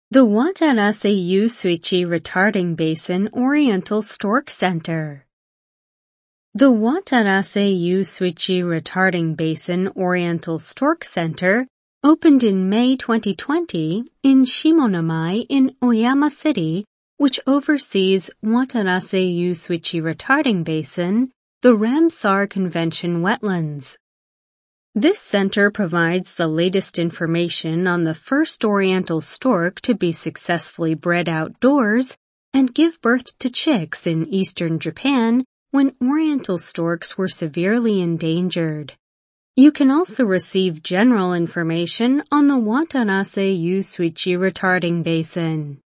The Watarase Usuichi Retarding Basin Oriental Stork Center. The Watarase Usuichi Retarding Basin Oriental Stork Center opened in May 2020 in Shimonamai in Oyama City, which oversees Watarase Usuichi Retarding Basin, the Ramsar Convention wetlands. This center provides the latest information on the first oriental stork to be successfully bred outdoors and give birth to chicks in eastern Japan when oriental storks were severely endangered. You can also receive general information on the Watarase Usuichi Retarding Basin.